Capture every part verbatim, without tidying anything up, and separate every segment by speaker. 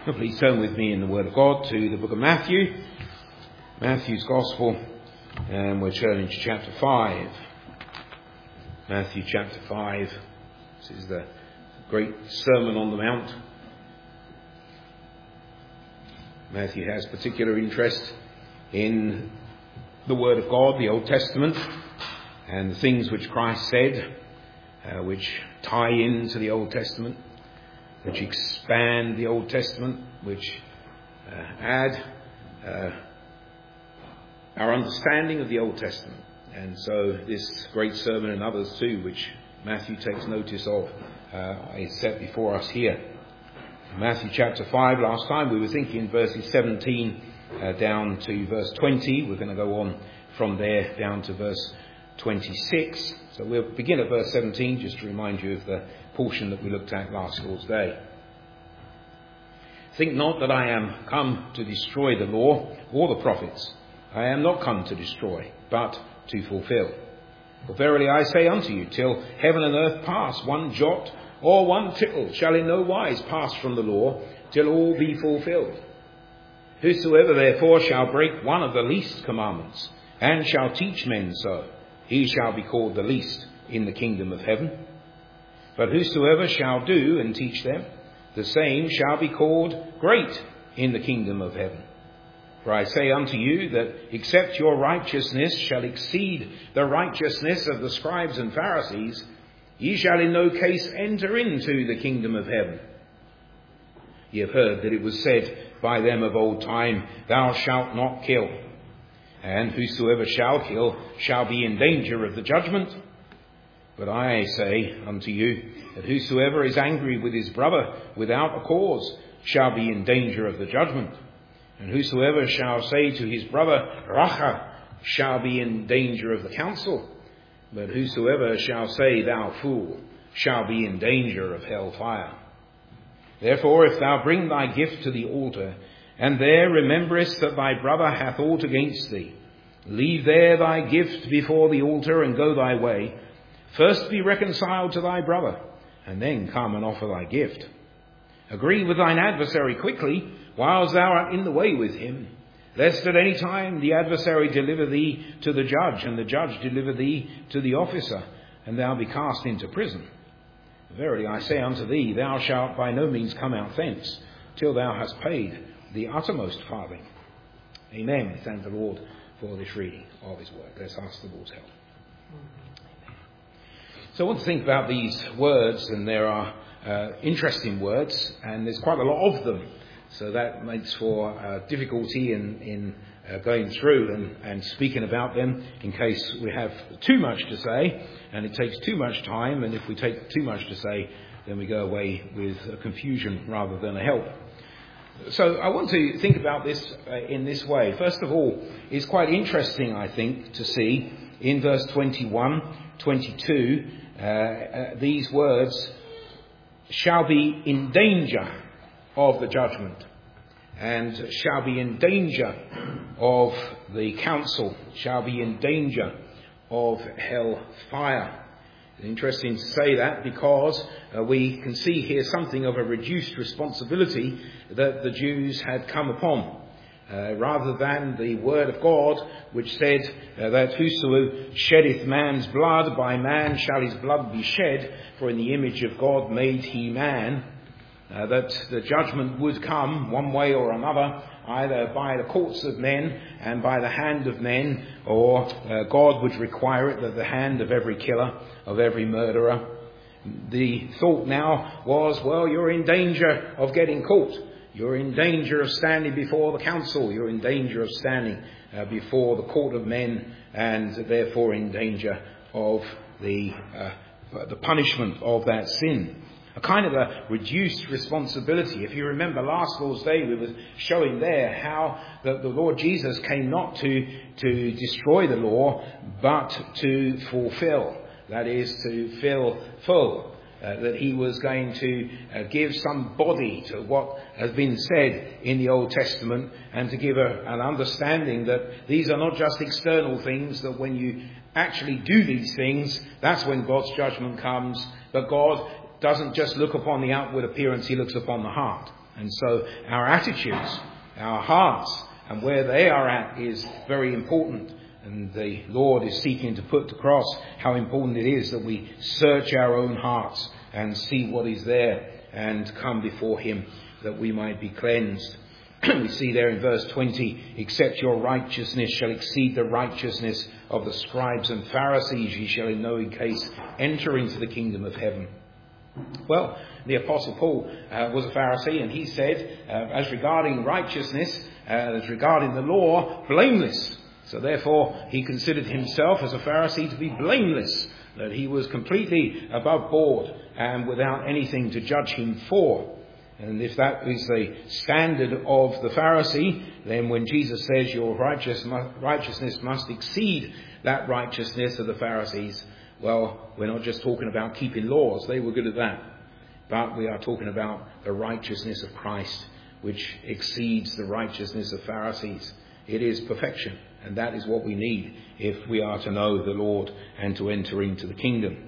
Speaker 1: Please turn with me in the Word of God to the book of Matthew, Matthew's Gospel, and we're turning to chapter five. Matthew chapter five. This is the great Sermon on the Mount. Matthew has particular interest in the Word of God, the Old Testament, and the things which Christ said, uh, which tie into the Old Testament, which expand the Old Testament, which uh, add uh, our understanding of the Old Testament. And so this great sermon and others too, which Matthew takes notice of, uh, is set before us here. Matthew chapter five, last time we were thinking verses seventeen uh, down to verse twenty. We're going to go on from there down to verse twenty-six. So we'll begin at verse seventeen, just to remind you of the portion that we looked at last Lord's Day. Think not that I am come to destroy the law or the prophets. I am not come to destroy, but to fulfill. For verily I say unto you, till heaven and earth pass, one jot or one tittle shall in no wise pass from the law, till all be fulfilled. Whosoever therefore shall break one of the least commandments, and shall teach men so, he shall be called the least in the kingdom of heaven. But whosoever shall do and teach them, the same shall be called great in the kingdom of heaven. For I say unto you that except your righteousness shall exceed the righteousness of the scribes and Pharisees, ye shall in no case enter into the kingdom of heaven. Ye have heard that it was said by them of old time, Thou shalt not kill. And whosoever shall kill shall be in danger of the judgment. But I say unto you that whosoever is angry with his brother without a cause shall be in danger of the judgment. And whosoever shall say to his brother, Racha, shall be in danger of the council. But whosoever shall say, Thou fool, shall be in danger of hell fire. Therefore, if thou bring thy gift to the altar, and there rememberest that thy brother hath aught against thee, leave there thy gift before the altar, and go thy way. First be reconciled to thy brother, and then come and offer thy gift. Agree with thine adversary quickly, whilst thou art in the way with him, lest at any time the adversary deliver thee to the judge, and the judge deliver thee to the officer, and thou be cast into prison. Verily I say unto thee, thou shalt by no means come out thence, till thou hast paid the uttermost farthing. Amen. We thank the Lord for this reading of his word. Let's ask the Lord's help. So I want to think about these words, and there are uh, interesting words, and there's quite a lot of them. So that makes for uh, difficulty in, in uh, going through and, and speaking about them, in case we have too much to say, and it takes too much time, and if we take too much to say, then we go away with a confusion rather than a help. So I want to think about this uh, in this way. First of all, it's quite interesting, I think, to see in verse twenty-one, twenty-two, uh, uh, these words, shall be in danger of the judgment, and shall be in danger of the council, shall be in danger of hell fire. It's interesting to say that because uh, we can see here something of a reduced responsibility that the Jews had come upon. Uh, rather than the word of God, which said uh, that whoso sheddeth man's blood, by man shall his blood be shed, for in the image of God made he man, uh, that the judgment would come one way or another, either by the courts of men and by the hand of men, or uh, God would require it, that the hand of every killer, of every murderer. The thought now was, well, you're in danger of getting caught. You're in danger of standing before the council. You're in danger of standing uh, before the court of men, and therefore in danger of the uh, the punishment of that sin. A kind of a reduced responsibility. If you remember last Lord's Day, we were showing there how the, the Lord Jesus came not to, to destroy the law, but to fulfill. That is, to fill full. Uh, that he was going to uh, give some body to what has been said in the Old Testament, and to give a, an understanding that these are not just external things, that when you actually do these things, that's when God's judgment comes. But God doesn't just look upon the outward appearance, he looks upon the heart. And so our attitudes, our hearts, and where they are at is very important. And the Lord is seeking to put across how important it is that we search our own hearts and see what is there and come before him that we might be cleansed. We see there in verse twenty, except your righteousness shall exceed the righteousness of the scribes and Pharisees, ye shall in no case enter into the kingdom of heaven. Well, the Apostle Paul uh, was a Pharisee, and he said, uh, as regarding righteousness, uh, as regarding the law, blameless. So therefore, he considered himself as a Pharisee to be blameless, that he was completely above board and without anything to judge him for. And if that is the standard of the Pharisee, then when Jesus says your righteous, righteousness must exceed that righteousness of the Pharisees, well, we're not just talking about keeping laws. They were good at that. But we are talking about the righteousness of Christ, which exceeds the righteousness of Pharisees. It is perfection, and that is what we need if we are to know the Lord and to enter into the kingdom.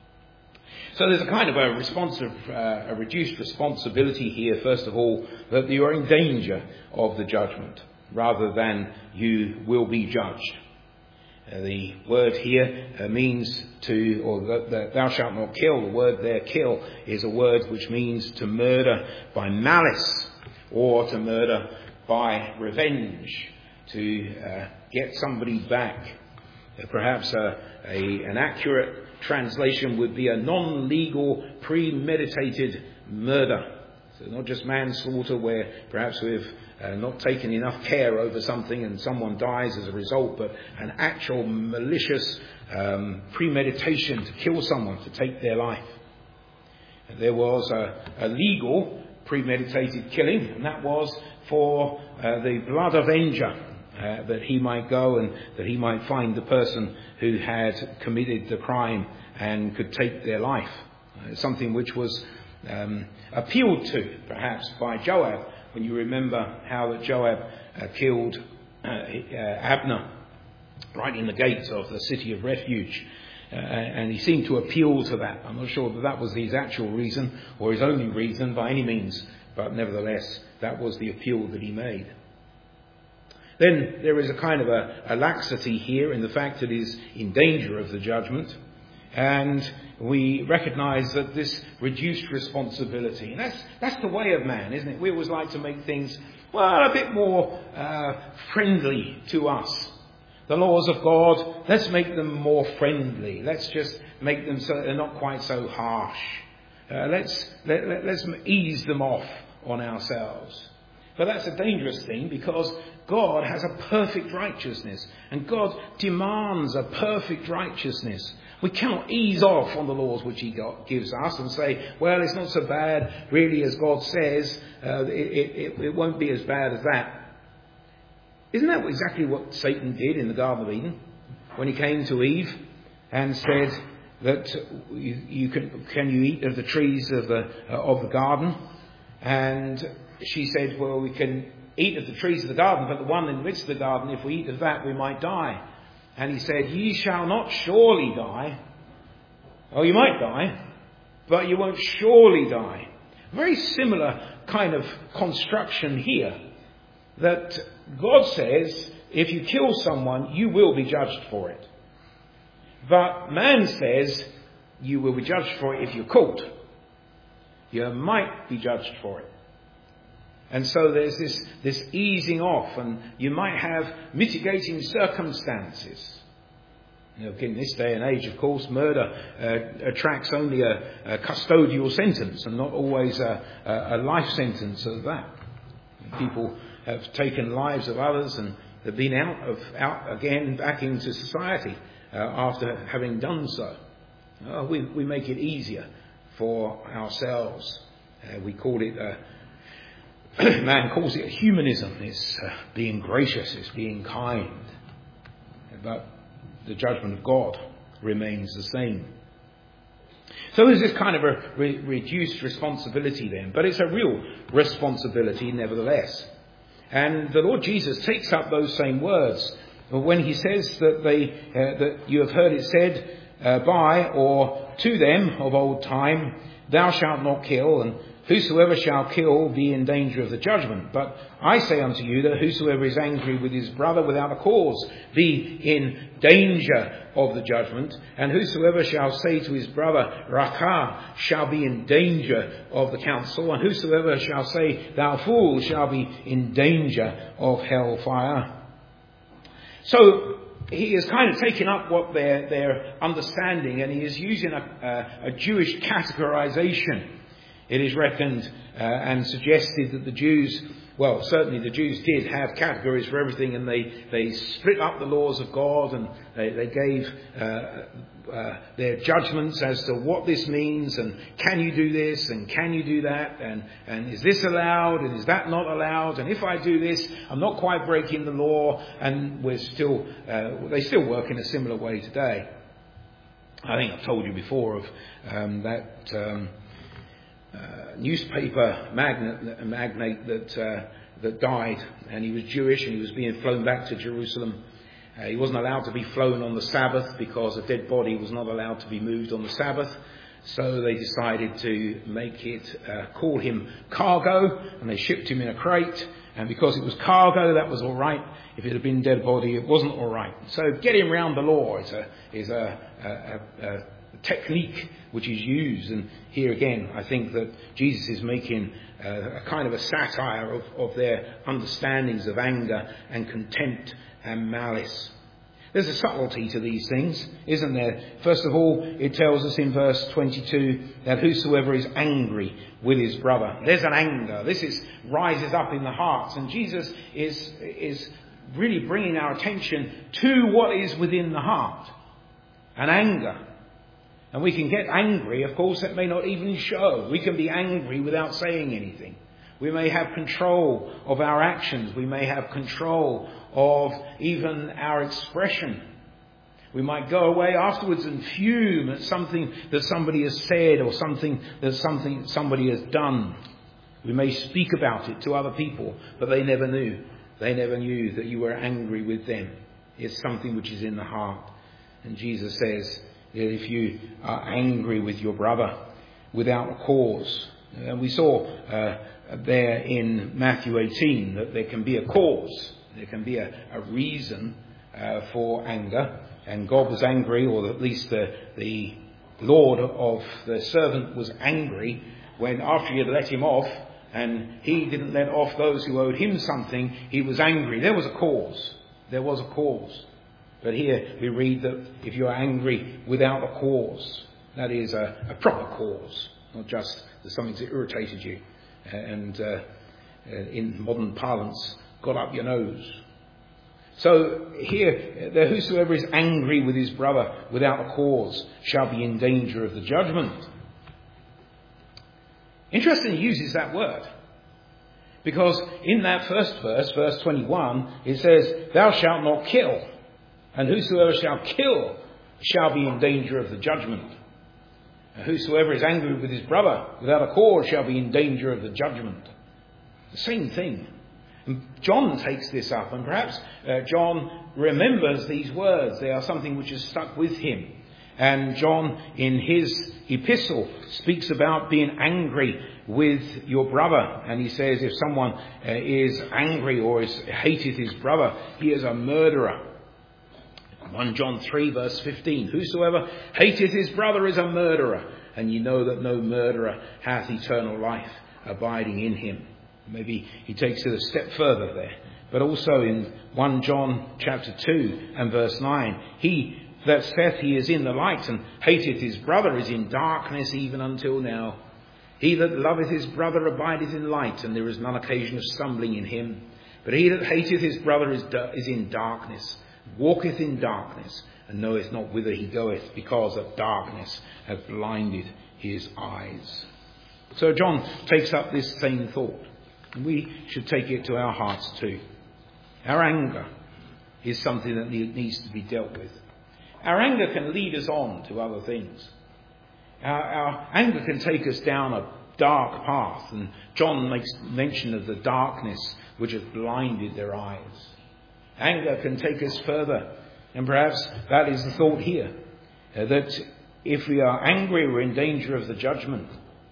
Speaker 1: So there's a kind of a responsive, uh, a reduced responsibility here, first of all, that you are in danger of the judgment, rather than you will be judged. Uh, the word here uh, means to, or that, that thou shalt not kill. The word there, kill, is a word which means to murder by malice, or to murder by revenge, to uh, get somebody back. Uh, perhaps uh, a, an accurate translation would be a non-legal, premeditated murder. So not just manslaughter where perhaps we've uh, not taken enough care over something and someone dies as a result, but an actual malicious um, premeditation to kill someone, to take their life. And there was a, a legal premeditated killing, and that was for uh, the blood avenger. Uh, that he might go and that he might find the person who had committed the crime and could take their life. Uh, something which was um, appealed to, perhaps, by Joab. When you remember how that Joab uh, killed uh, uh, Abner right in the gates of the city of refuge. Uh, and he seemed to appeal to that. I'm not sure that that was his actual reason or his only reason by any means. But nevertheless, that was the appeal that he made. Then there is a kind of a, a laxity here in the fact that he is in danger of the judgment. And we recognise that this reduced responsibility, and that's, that's the way of man, isn't it? We always like to make things, well, a bit more uh, friendly to us. The laws of God, let's make them more friendly. Let's just make them so they're not quite so harsh. Uh, let's, let, let, let's ease them off on ourselves. But that's a dangerous thing, because God has a perfect righteousness, and God demands a perfect righteousness. We cannot ease off on the laws which he gives us and say, well, it's not so bad really as God says. Uh, it, it, it won't be as bad as that. Isn't that exactly what Satan did in the Garden of Eden when he came to Eve and said that you, you can, can you eat of the trees of the, uh, of the garden? And she said, well, we can eat of the trees of the garden, but the one in the midst of the garden, if we eat of that, we might die. And he said, ye shall not surely die. Oh, you might die, but you won't surely die. Very similar kind of construction here, that God says, if you kill someone, you will be judged for it. But man says, you will be judged for it if you're caught. You might be judged for it. And so there's this, this easing off, and you might have mitigating circumstances. You know, in this day and age, of course, murder uh, attracts only a, a custodial sentence and not always a, a, a life sentence of that. People have taken lives of others and have been out of out again back into society uh, after having done so. Uh, we, we make it easier for ourselves. Uh, we call it a man calls it humanism. It's uh, being gracious, it's being kind. But the judgment of God remains the same. So there's this kind of a re- reduced responsibility then, but it's a real responsibility nevertheless. And the Lord Jesus takes up those same words when he says that they uh, that you have heard it said uh, by or to them of old time, thou shalt not kill, and whosoever shall kill be in danger of the judgment. But I say unto you that whosoever is angry with his brother without a cause be in danger of the judgment. And whosoever shall say to his brother, Raca, shall be in danger of the council. And whosoever shall say, thou fool, shall be in danger of hell fire. So he is kind of taking up what their, their understanding, and he is using a, a, a Jewish categorization. It is reckoned uh, and suggested that the Jews, well, certainly the Jews did have categories for everything, and they, they split up the laws of God, and they, they gave uh, uh, their judgments as to what this means, and can you do this, and can you do that, and, and is this allowed, and is that not allowed, and if I do this, I'm not quite breaking the law, and we're still, uh, they still work in a similar way today. I think I've told you before of um, that... Um, Uh, newspaper magnate, magnate that uh, that died, and he was Jewish, and he was being flown back to Jerusalem. Uh, he wasn't allowed to be flown on the Sabbath because a dead body was not allowed to be moved on the Sabbath. So they decided to make it, uh, call him cargo, and they shipped him in a crate. And because it was cargo, that was all right. If it had been dead body, it wasn't all right. So getting around the law is a is a, a, a, a technique which is used, and here again I think that Jesus is making uh, a kind of a satire of, of their understandings of anger and contempt and malice. There's a subtlety to these things, isn't there? First of all, it tells us in verse twenty-two that whosoever is angry with his brother. There's an anger. This is rises up in the hearts, and Jesus is is really bringing our attention to what is within the heart, an anger. And we can get angry, of course, that may not even show. We can be angry without saying anything. We may have control of our actions. We may have control of even our expression. We might go away afterwards and fume at something that somebody has said, or something that something somebody has done. We may speak about it to other people, but they never knew. They never knew that you were angry with them. It's something which is in the heart. And Jesus says, if you are angry with your brother without a cause. And we saw uh, there in Matthew eighteen that there can be a cause. There can be a, a reason uh, for anger. And God was angry, or at least the, the Lord of the servant was angry when, after he had let him off, and he didn't let off those who owed him something, he was angry. There was a cause. There was a cause. But here we read that if you are angry without a cause, that is a, a proper cause, not just that something's irritated you and uh, in modern parlance got up your nose. So here, that whosoever is angry with his brother without a cause shall be in danger of the judgment. Interesting he uses that word, because in that first verse, verse twenty-one, it says, thou shalt not kill. And whosoever shall kill shall be in danger of the judgment. And whosoever is angry with his brother without a cause shall be in danger of the judgment. The same thing. And John takes this up, and perhaps uh, John remembers these words. They are something which is stuck with him. And John, in his epistle, speaks about being angry with your brother. And he says if someone uh, is angry or is hateth his brother, he is a murderer. First John three verse fifteen, whosoever hateth his brother is a murderer, and ye know that no murderer hath eternal life abiding in him. Maybe he takes it a step further there. But also in First John chapter two and verse nine, he that saith he is in the light and hateth his brother is in darkness even until now. He that loveth his brother abideth in light, and there is none occasion of stumbling in him. But he that hateth his brother is, is in darkness, walketh in darkness, and knoweth not whither he goeth, because that darkness hath blinded his eyes. So John takes up this same thought, and we should take it to our hearts too. Our anger is something that needs to be dealt with. Our anger can lead us on to other things. Our, our anger can take us down a dark path, and John makes mention of the darkness which has blinded their eyes. Anger can take us further, and perhaps that is the thought here, uh, that if we are angry, we're in danger of the judgment.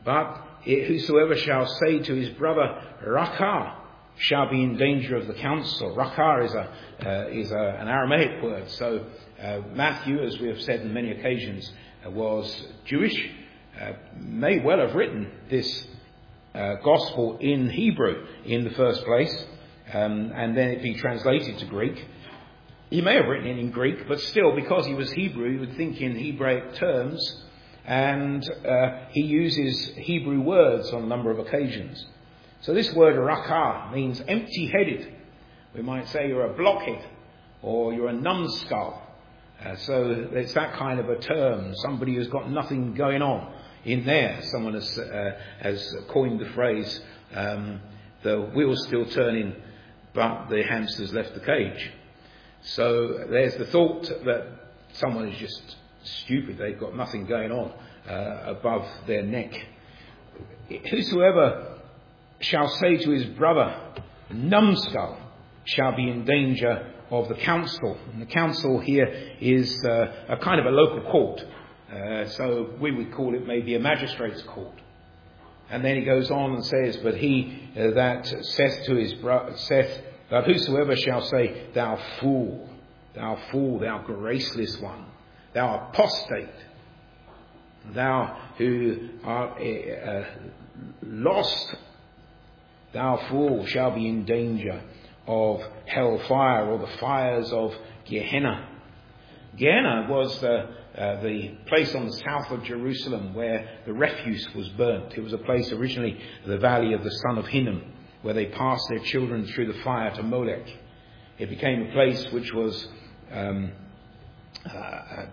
Speaker 1: But whosoever shall say to his brother, Rakah, shall be in danger of the council. Rakah is, a, uh, is a, an Aramaic word. So uh, Matthew, as we have said on many occasions, uh, was Jewish, uh, may well have written this uh, gospel in Hebrew in the first place, um, and then it be translated to Greek. He may have written it in Greek, but still, because he was Hebrew, he would think in Hebraic terms, and uh, he uses Hebrew words on a number of occasions. So this word rakah means empty-headed. We might say you're a blockhead or you're a numbskull. Uh, so it's that kind of a term, somebody who's got nothing going on in there. Someone has, uh, has coined the phrase, um, the wheel's still turning, but the hamster's left the cage. So there's the thought that someone is just stupid, they've got nothing going on uh, above their neck. Whosoever shall say to his brother, numbskull, shall be in danger of the council. And the council here is uh, a kind of a local court. Uh, so we would call it maybe a magistrate's court. And then he goes on and says, but he uh, that saith to his brother, saith, but whosoever shall say, thou fool, thou fool, thou graceless one, thou apostate, thou who art uh, lost, thou fool, shall be in danger of hell fire, or the fires of Gehenna. Gehenna was the, uh, the place on the south of Jerusalem where the refuse was burnt. It was a place originally, the valley of the son of Hinnom, where they passed their children through the fire to Molech. It became a place which was um, uh, uh,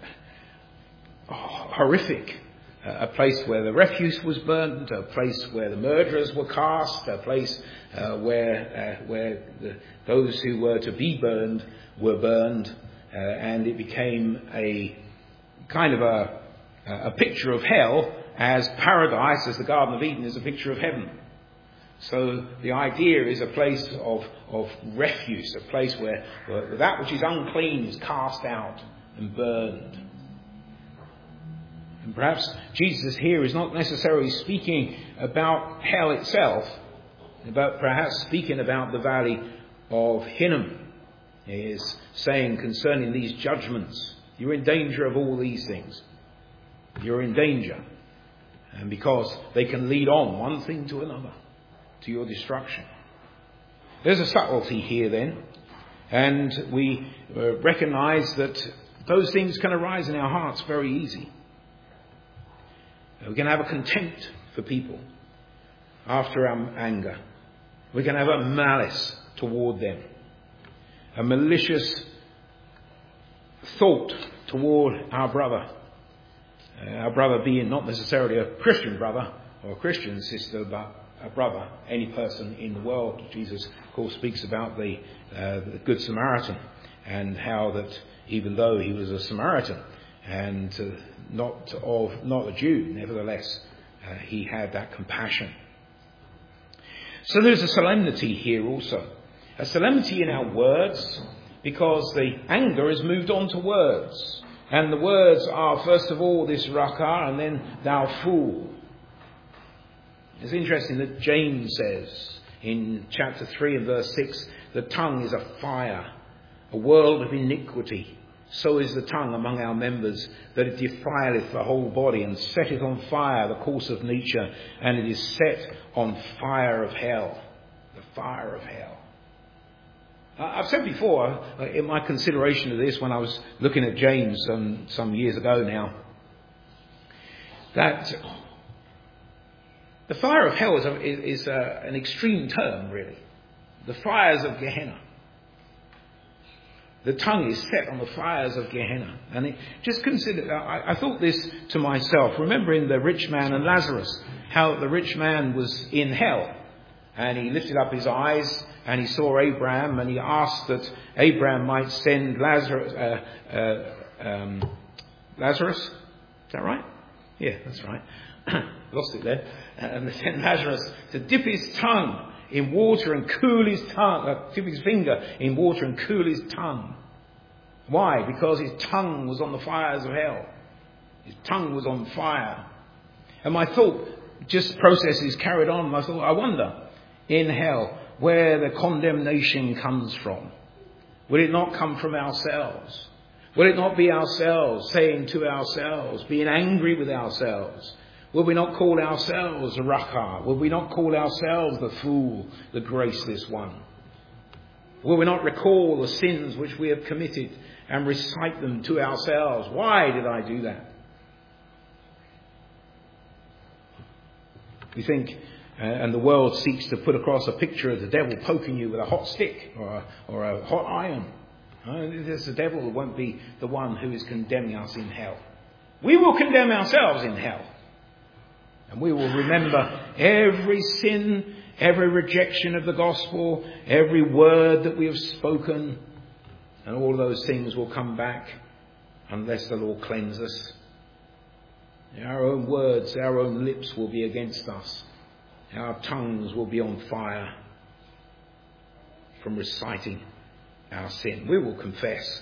Speaker 1: horrific. A place where the refuse was burnt, a place where the murderers were cast, a place uh, where uh, where the, those who were to be burned were burned, uh, and it became a kind of a, a picture of hell, as paradise, as the Garden of Eden, is a picture of heaven. So the idea is a place of, of refuse, a place where, where that which is unclean is cast out and burned. And perhaps Jesus here is not necessarily speaking about hell itself, but perhaps speaking about the valley of Hinnom. He is saying concerning these judgments, you're in danger of all these things. You're in danger. And because they can lead on one thing to another, to your destruction. There's a subtlety here then, and we uh, recognise that those things can arise in our hearts very easy. We can have a contempt for people after our anger. We can have a malice toward them, a malicious thought toward our brother. Uh, our brother being not necessarily a Christian brother or a Christian sister, but a brother, any person in the world. Jesus, of course, speaks about the, uh, the Good Samaritan, and how that even though he was a Samaritan and uh, not of not a Jew, nevertheless, uh, he had that compassion. So there's a solemnity here also, a solemnity in our words, because the anger has moved on to words, and the words are first of all this rakah, and then thou fool. It's interesting that James says in chapter three and verse six, the tongue is a fire, a world of iniquity. So is the tongue among our members, that it defileth the whole body, and setteth on fire the course of nature, and it is set on fire of hell. The fire of hell. I've said before, in my consideration of this, when I was looking at James um, some years ago now, that the fire of hell is, a, is a, an extreme term, really. The fires of Gehenna. The tongue is set on the fires of Gehenna. And it, just consider, I, I thought this to myself, remembering the rich man and Lazarus, how the rich man was in hell. And he lifted up his eyes and he saw Abraham, and he asked that Abraham might send Lazarus, uh, uh, um, Lazarus, is that right? Yeah, that's right. Lost it there. And send Lazarus to dip his tongue in water and cool his tongue, uh, dip his finger in water and cool his tongue. Why? Because his tongue was on the fires of hell. His tongue was on fire. And my thought just process is carried on. I thought, I wonder, in hell, where the condemnation comes from. Will it not come from ourselves? Will it not be ourselves saying to ourselves, being angry with ourselves? Will we not call ourselves Raca? Will we not call ourselves the fool, the graceless one? Will we not recall the sins which we have committed and recite them to ourselves? Why did I do that? We think, uh, and the world seeks to put across a picture of the devil poking you with a hot stick or a, or a hot iron. Uh, the devil won't be the one who is condemning us in hell. We will condemn ourselves in hell. And we will remember every sin, every rejection of the gospel, every word that we have spoken, and all those things will come back unless the Lord cleanse us. Our own words, our own lips will be against us. Our tongues will be on fire from reciting our sin. We will confess.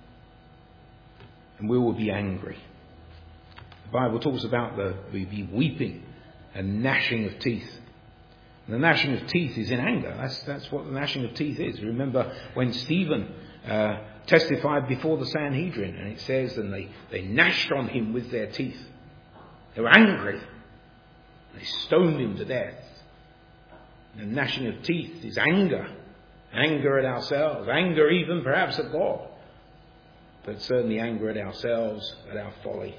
Speaker 1: And we will be angry. The Bible talks about the we be weeping and gnashing of teeth. And the gnashing of teeth is in anger. That's, that's what the gnashing of teeth is. Remember when Stephen uh, testified before the Sanhedrin, and it says, and they, they gnashed on him with their teeth. They were angry. They stoned him to death. And the gnashing of teeth is anger. Anger at ourselves. Anger even perhaps at God. But certainly anger at ourselves, at our folly.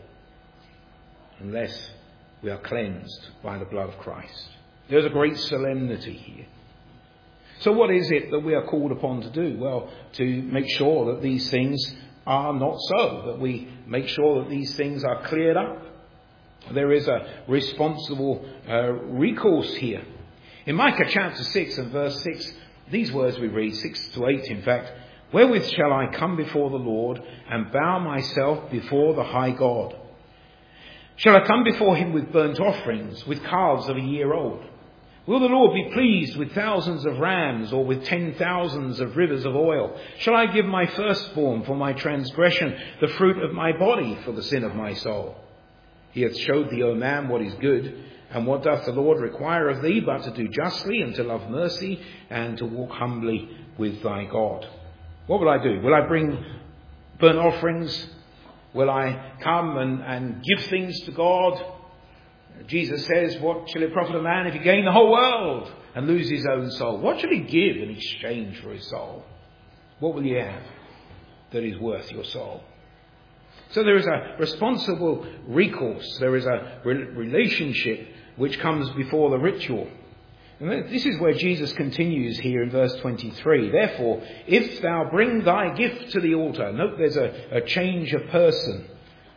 Speaker 1: Unless we are cleansed by the blood of Christ. There's a great solemnity here. So what is it that we are called upon to do? Well, to make sure that these things are not so. That we make sure that these things are cleared up. There is a responsible uh, recourse here. In Micah chapter six and verse six, these words we read, six to eight in fact, wherewith shall I come before the Lord and bow myself before the high God? Shall I come before him with burnt offerings, with calves of a year old? Will the Lord be pleased with thousands of rams, or with ten thousands of rivers of oil? Shall I give my firstborn for my transgression, the fruit of my body for the sin of my soul? He hath showed thee, O man, what is good, and what doth the Lord require of thee, but to do justly, and to love mercy, and to walk humbly with thy God. What will I do? Will I bring burnt offerings? Will I come and, and give things to God? Jesus says, what shall it profit a man if he gain the whole world and lose his own soul? What shall he give in exchange for his soul? What will you have that is worth your soul? So there is a responsible recourse. There is a re- relationship which comes before the ritual. And this is where Jesus continues here in verse twenty-three. Therefore, if thou bring thy gift to the altar. Note there's a, a change of person.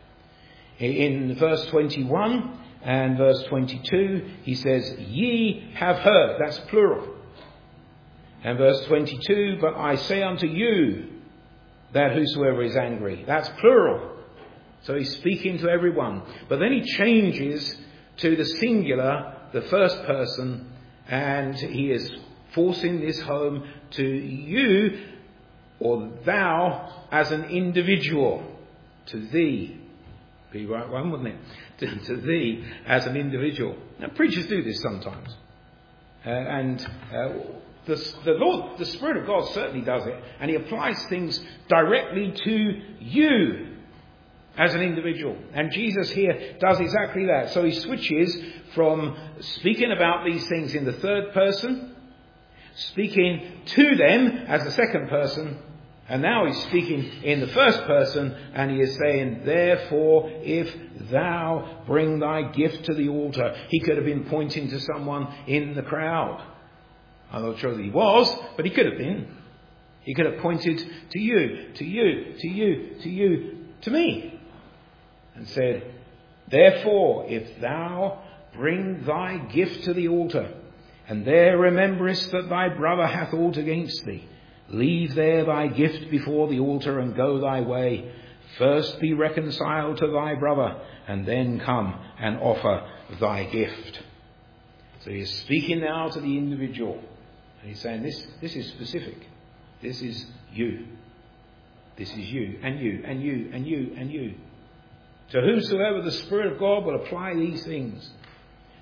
Speaker 1: In verse twenty-one and verse twenty-two, he says, ye have heard. That's plural. And verse twenty-two, but I say unto you that whosoever is angry. That's plural. So he's speaking to everyone. But then he changes to the singular, the first person, and he is forcing this home to you, or thou, as an individual. To thee. Be right one, wouldn't it? To, to thee, as an individual. Now, preachers do this sometimes. Uh, and uh, the, the Lord, the Spirit of God certainly does it. And he applies things directly to you as an individual. And Jesus here does exactly that. So he switches from speaking about these things in the third person, speaking to them as the second person, and now he's speaking in the first person, and he is saying, therefore, if thou bring thy gift to the altar. He could have been pointing to someone in the crowd. I'm not sure that he was, but he could have been. He could have pointed to you, to you, to you, to you, to me. And said, therefore, if thou bring thy gift to the altar, and there rememberest that thy brother hath aught against thee, leave there thy gift before the altar, and go thy way. First be reconciled to thy brother, and then come and offer thy gift. So he is speaking now to the individual. And he's saying, this, this is specific. This is you. This is you, and you, and you, and you, and you. To whosoever the Spirit of God will apply these things.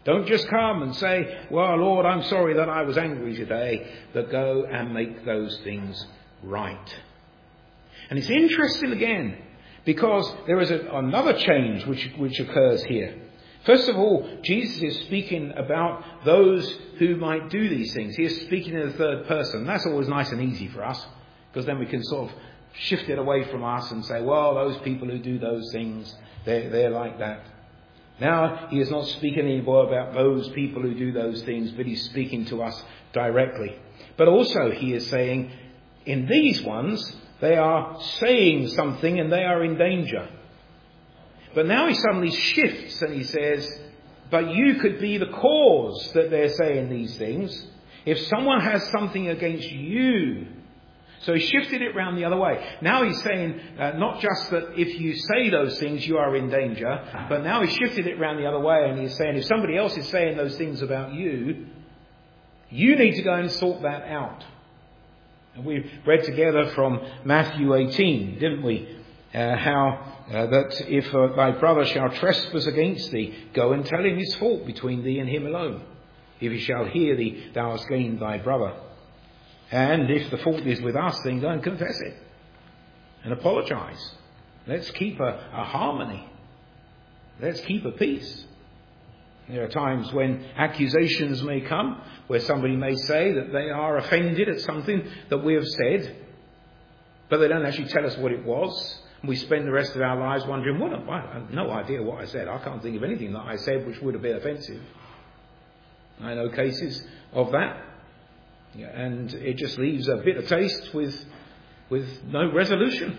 Speaker 1: Don't just come and say, well, Lord, I'm sorry that I was angry today, but go and make those things right. And it's interesting again, because there is a, another change which, which occurs here. First of all, Jesus is speaking about those who might do these things. He is speaking in the third person. That's always nice and easy for us, because then we can sort of shift it away from us and say, well, those people who do those things, they're, they're like that. Now, he is not speaking anymore about those people who do those things, but he's speaking to us directly. But also he is saying, in these ones, they are saying something and they are in danger. But now he suddenly shifts and he says, but you could be the cause that they're saying these things. If someone has something against you. So he shifted it round the other way. Now he's saying uh, not just that if you say those things you are in danger, but now he's shifted it round the other way and he's saying if somebody else is saying those things about you, you need to go and sort that out. And we read together from Matthew eighteen, didn't we? Uh, how uh, that if uh, thy brother shall trespass against thee, go and tell him his fault between thee and him alone. If he shall hear thee, thou hast gained thy brother. And if the fault is with us, then go and confess it and apologise. Let's keep a, a harmony. Let's keep a peace. There are times when accusations may come, where somebody may say that they are offended at something that we have said, but they don't actually tell us what it was. And we spend the rest of our lives wondering, what? I have no idea what I said. I can't think of anything that I said which would have been offensive. I know cases of that. Yeah, and it just leaves a bitter taste with, with no resolution.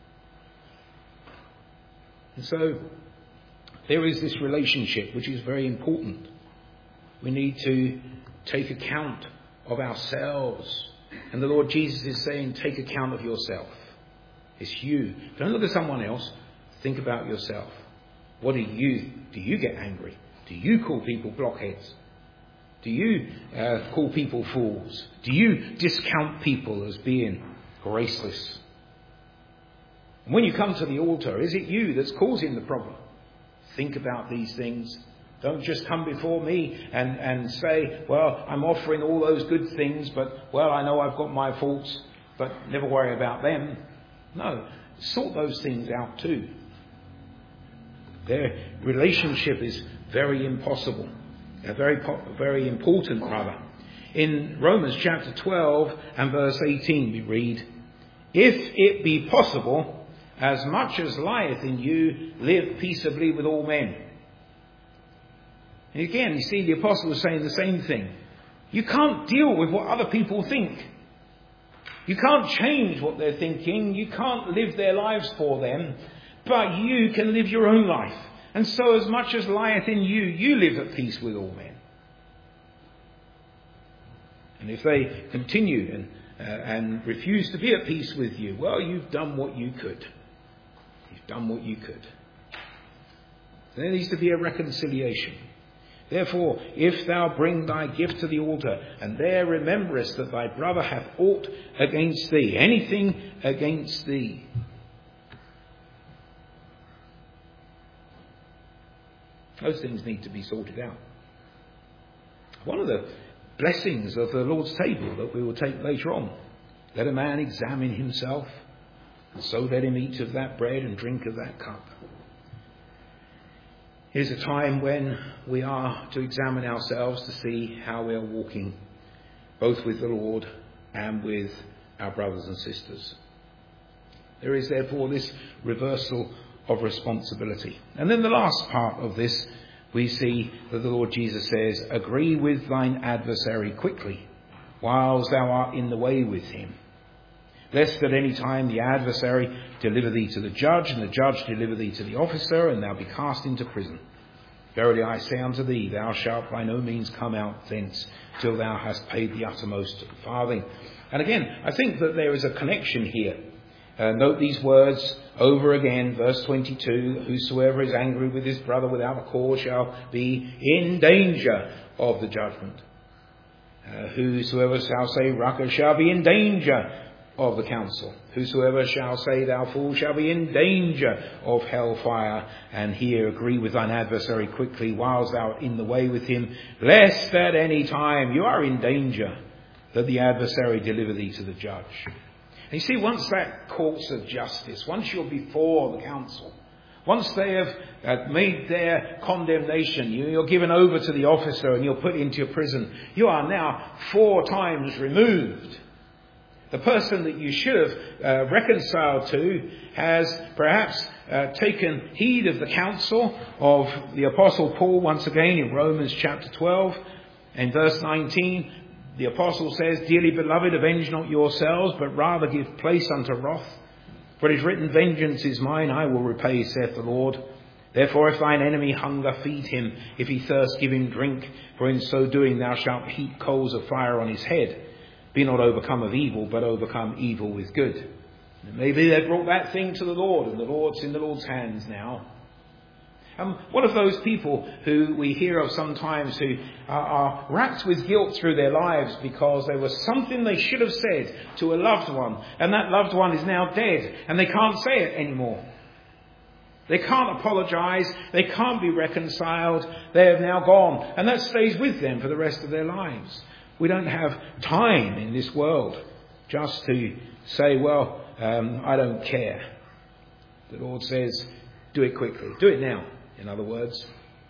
Speaker 1: And so there is this relationship which is very important. We need to take account of ourselves. And the Lord Jesus is saying, take account of yourself. It's you. Don't look at someone else. Think about yourself. What do you, do you get angry? Do you call people blockheads? Do you uh, call people fools? Do you discount people as being graceless? And when you come to the altar, is it you that's causing the problem? Think about these things. Don't just come before me and, and say, well, I'm offering all those good things, but, well, I know I've got my faults, but never worry about them. No, sort those things out too. Their relationship is very impossible. Uh, very, very important, rather. In Romans chapter twelve and verse eighteen we read, if it be possible, as much as lieth in you, live peaceably with all men. And again, you see the apostle is saying the same thing. You can't deal with what other people think. You can't change what they're thinking. You can't live their lives for them. But you can live your own life. And so as much as lieth in you, you live at peace with all men. And if they continue and, uh, and refuse to be at peace with you, well, you've done what you could. You've done what you could. There needs to be a reconciliation. Therefore, if thou bring thy gift to the altar, and there rememberest that thy brother hath aught against thee, anything against thee, those things need to be sorted out. One of the blessings of the Lord's table that we will take later on, let a man examine himself, and so let him eat of that bread and drink of that cup. It is a time when we are to examine ourselves to see how we are walking, both with the Lord and with our brothers and sisters. There is therefore this reversal of responsibility. And then the last part of this, we see that the Lord Jesus says, agree with thine adversary quickly, whiles thou art in the way with him, lest at any time the adversary deliver thee to the judge, and the judge deliver thee to the officer, and thou be cast into prison. Verily I say unto thee, thou shalt by no means come out thence till thou hast paid the uttermost farthing. And again, I think that there is a connection here. Uh, note these words over again, verse twenty-two, whosoever is angry with his brother without a cause shall be in danger of the judgment. Uh, whosoever shall say raca shall be in danger of the council. Whosoever shall say thou fool shall be in danger of hellfire. And here agree with thine adversary quickly whilst thou art in the way with him, lest at any time you are in danger that the adversary deliver thee to the judge. And you see, once that courts of justice, once you're before the council, once they have uh, made their condemnation, you, you're given over to the officer and you're put into your prison, you are now four times removed. The person that you should have uh, reconciled to has perhaps uh, taken heed of the counsel of the Apostle Paul once again in Romans chapter twelve and verse nineteen. The Apostle says, Dearly beloved, avenge not yourselves, but rather give place unto wrath. For it is written, Vengeance is mine, I will repay, saith the Lord. Therefore, if thine enemy hunger, feed him. If he thirst, give him drink. For in so doing thou shalt heap coals of fire on his head. Be not overcome of evil, but overcome evil with good. And maybe they brought that thing to the Lord, and the Lord's in the Lord's hands now. Um, what of those people who we hear of sometimes who are, are racked with guilt through their lives because there was something they should have said to a loved one, and that loved one is now dead, and they can't say it anymore. They can't apologise, they can't be reconciled, they have now gone, and that stays with them for the rest of their lives. We don't have time in this world just to say, well, um, I don't care. The Lord says, do it quickly. Do it now, in other words.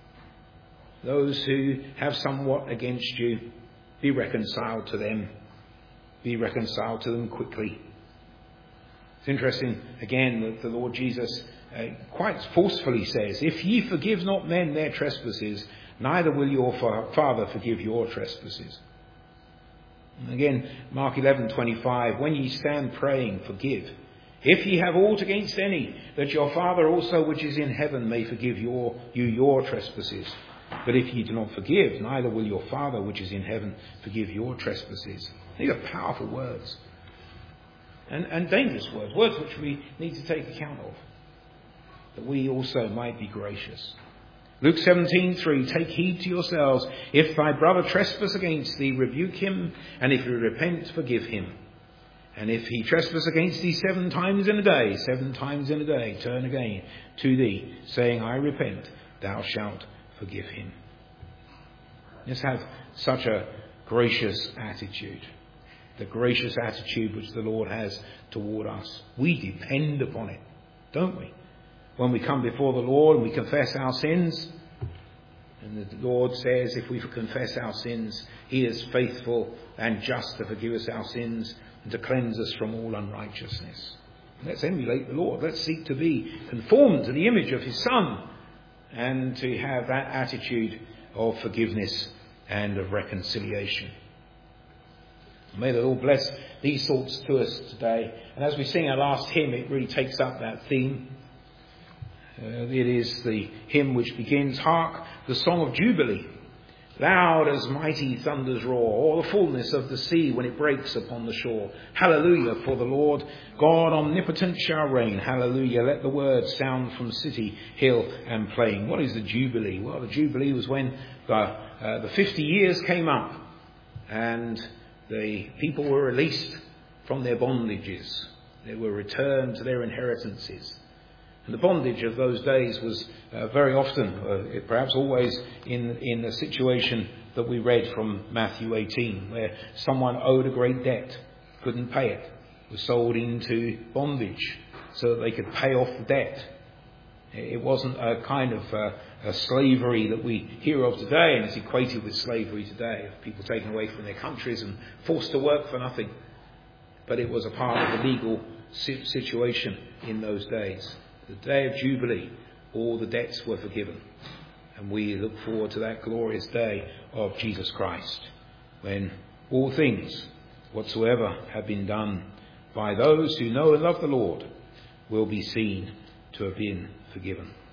Speaker 1: Those who have somewhat against you, be reconciled to them. Be reconciled to them quickly. It's interesting, again, that the Lord Jesus uh, quite forcefully says, If ye forgive not men their trespasses, neither will your fa- Father forgive your trespasses. And again, Mark eleven twenty-five, when ye stand praying, forgive. If ye have aught against any, that your Father also which is in heaven may forgive your, you your trespasses. But if ye do not forgive, neither will your Father which is in heaven forgive your trespasses. These are powerful words. And, and dangerous words. Words which we need to take account of. That we also might be gracious. Luke seventeen three, take heed to yourselves. If thy brother trespass against thee, rebuke him, and if he repent, forgive him. And if he trespass against thee seven times in a day, seven times in a day, turn again to thee, saying, I repent, thou shalt forgive him. Let's have such a gracious attitude. The gracious attitude which the Lord has toward us. We depend upon it, don't we? When we come before the Lord and we confess our sins, and the Lord says if we confess our sins, he is faithful and just to forgive us our sins and to cleanse us from all unrighteousness. Let's emulate the Lord. Let's seek to be conformed to the image of his Son and to have that attitude of forgiveness and of reconciliation. May the Lord bless these thoughts to us today. And as we sing our last hymn, it really takes up that theme. Uh, it is the hymn which begins, Hark, the song of Jubilee, loud as mighty thunders roar, or the fullness of the sea when it breaks upon the shore. Hallelujah, for the Lord God omnipotent shall reign. Hallelujah, let the word sound from city, hill and plain. What is the Jubilee? Well, the Jubilee was when the, uh, the fifty years came up and the people were released from their bondages. They were returned to their inheritances. And the bondage of those days was uh, very often, uh, perhaps always, in, in a situation that we read from Matthew eighteen, where someone owed a great debt, couldn't pay it, was sold into bondage so that they could pay off the debt. It wasn't a kind of uh, a slavery that we hear of today and is equated with slavery today, of people taken away from their countries and forced to work for nothing. But it was a part of the legal situation in those days. The day of Jubilee, all the debts were forgiven. And we look forward to that glorious day of Jesus Christ, when all things whatsoever have been done by those who know and love the Lord will be seen to have been forgiven.